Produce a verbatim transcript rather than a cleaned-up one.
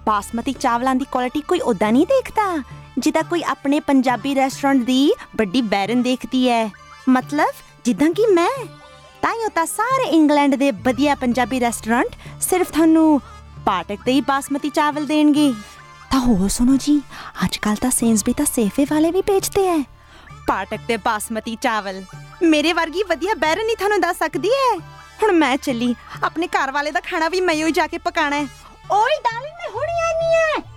ਬਾਸਮਤੀ ਚਾਵਲਾਂ ਦੀ ਕੁਆਲਿਟੀ ਕੋਈ ਉੱਦਾਂ ਨਹੀਂ ਦੇਖਦਾ ਜਿੱਦਾਂ ਕੋਈ ਆਪਣੇ ਪੰਜਾਬੀ ਰੈਸਟੋਰੈਂਟ ਦੀ ਵੱਡੀ ਬੈਰਨ ਦੇਖਦੀ ਹੈ। ਮਤਲਬ ਜਿੱਦਾਂ ਕਿ ਮੈਂ ਤਾਈਓ ਤਾਂ ਸਾਰੇ ਇੰਗਲੈਂਡ ਦੇ ਵਧੀਆ ਪੰਜਾਬੀ ਰੈਸਟੋਰੈਂਟ ਸਿਰਫ ਤੁਹਾਨੂੰ ਪਾਟਕ ਦੇ ਹੀ ਬਾਸਮਤੀ ਚਾਵਲ ਦੇਣਗੇ। ਤਾਂ ਹੋਰ ਸੁਣੋ ਜੀ, ਅੱਜ ਕੱਲ੍ਹ ਤਾਂ ਸੇਂਸਬੀ ਤਾਂ ਸੇਫੇ ਵਾਲੇ ਵੀ ਵੇਚਦੇ ਹੈ ਪਾਟਕ ਤੇ ਬਾਸਮਤੀ ਚਾਵਲ। ਮੇਰੇ ਵਰਗੀ ਵਧੀਆ ਬੈਰਨ ਨਹੀਂ ਤੁਹਾਨੂੰ ਦੱਸ ਸਕਦੀ ਹੈ। ਹੁਣ ਮੈਂ ਚੱਲੀ, ਆਪਣੇ ਘਰ ਵਾਲੇ ਦਾ ਖਾਣਾ ਵੀ ਮੈਂ ਹੀ ਜਾ ਕੇ ਪਕਾਣਾ ਹੈ। ਓਏ ਡਾਰਲਿੰਗ, ਮੈਂ ਹੁਣੀ ਆਨੀ ਹੈ।